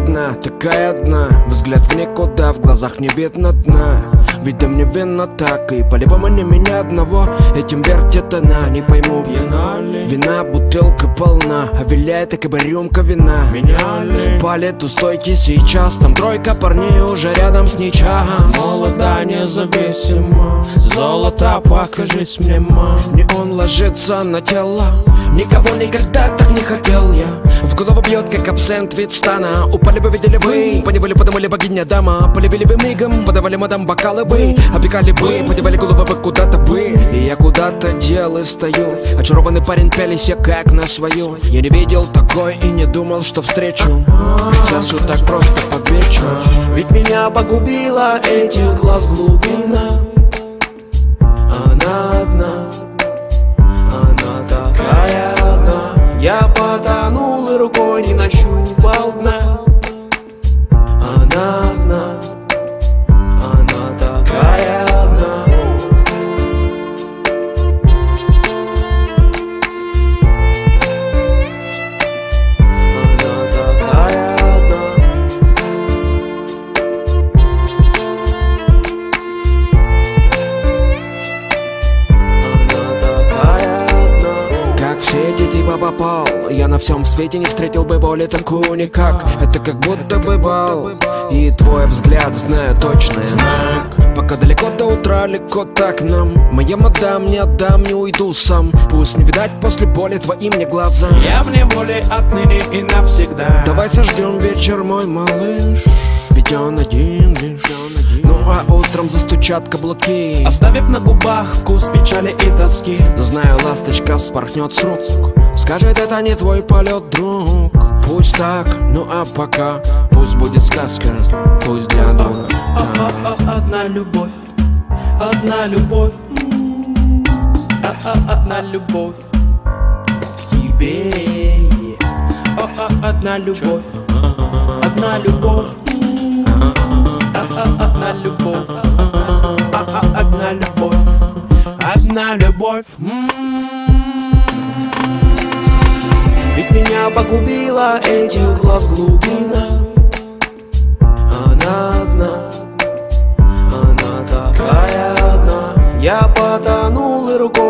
одна, такая одна. Взгляд в никуда, в глазах не видно дна. Ведь мне вина так, и по-любому не меня одного этим вертит она. Не пойму, вина, бутылка полна, а виляет так и рюмка вина. Палит у стойки сейчас, там тройка парней уже рядом с ничем. Молода, независима, золото, покажись мне, ма. Не он ложится на тело, никого никогда так не хотел я. В голову бьет, как абсент вид стана. Упали бы, видели вы, поневоле подумали богиня дама. Полюбили бы мигом, подавали мадам бокалы бы. Опекали бы, подевали головы бы куда-то бы. И я куда-то дел и стою. Очарованный парень, пялись я как на свою. Я не видел такой и не думал, что встречу принцессу так просто под вечер. Ведь меня погубила этих глаз глубина. Она одна, она такая одна. Я потонул и рукой не нащупал дна. Она одна, она такая одна. Она такая одна. Она такая одна. Как все эти типа попал, я на всем свете не встретил бы боли такую никак. Это как будто бы бал, и твой взгляд, знаю точно знак. Пока далеко до утра, легко так нам. Моя мадам, не отдам, не уйду сам. Пусть не видать после боли твоим мне глаза. Я в неволе отныне и навсегда. Давай сождем вечер, мой малыш, ведь он один лишь. Ну а утром застучат каблуки, оставив на губах вкус печали и тоски. знаю, ласточка вспорхнет с рук, скажет, это не твой полет, друг. Пусть так, ну а пока пусть будет сказка, пусть для дура. Одна любовь, одна любовь, одна любовь к тебе. Одна любовь, одна любовь, одна любовь, одна любовь, одна любовь. Ведь меня погубила этих глаз глубина. Она одна, она такая одна. Я потонул и рукой